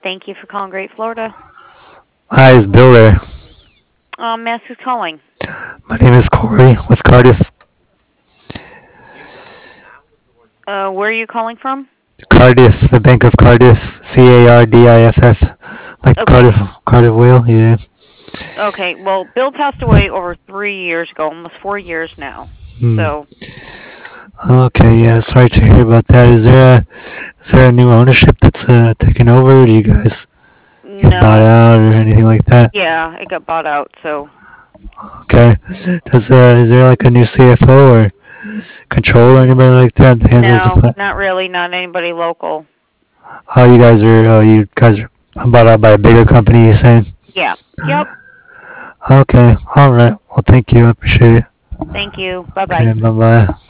Thank you for calling Great Florida. Hi, it's Bill there. Mass is calling. My name is Corey with Cardiff. Where are you calling from? Cardiff, the Bank of Cardiff. Cardiff. Like Okay. Cardiff Whale, yeah. Okay. Well, Bill passed away over 3 years ago, almost 4 years now. Hmm. So Okay, yeah, sorry to hear about that. Is there a new ownership that's taking over? Or do you guys get bought no. out or anything like that? Yeah, it got bought out. So Okay. Is there like a new CFO or controller or anybody like that that handles the no, plan? not really. Not anybody local. You guys are bought out by a bigger company, you saying? Yeah. Yep. Okay, alright. Well, thank you. I appreciate it. Thank you. Bye bye. Okay, bye bye.